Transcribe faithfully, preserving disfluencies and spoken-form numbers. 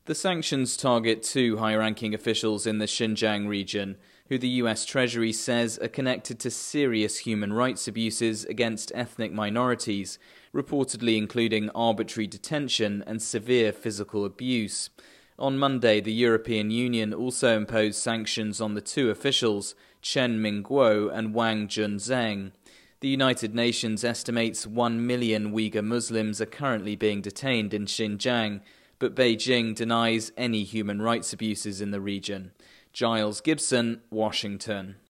The sanctions target two high-ranking officials in the Xinjiang region, who the U S Treasury says are connected to serious human rights abuses against ethnic minorities, reportedly including arbitrary detention and severe physical abuse. On Monday, the European Union also imposed sanctions on the two officials, Chen Mingguo and Wang Junzheng. The United Nations estimates one million Uyghur Muslims are currently being detained in Xinjiang, but Beijing denies any human rights abuses in the region. Giles Gibson, Washington.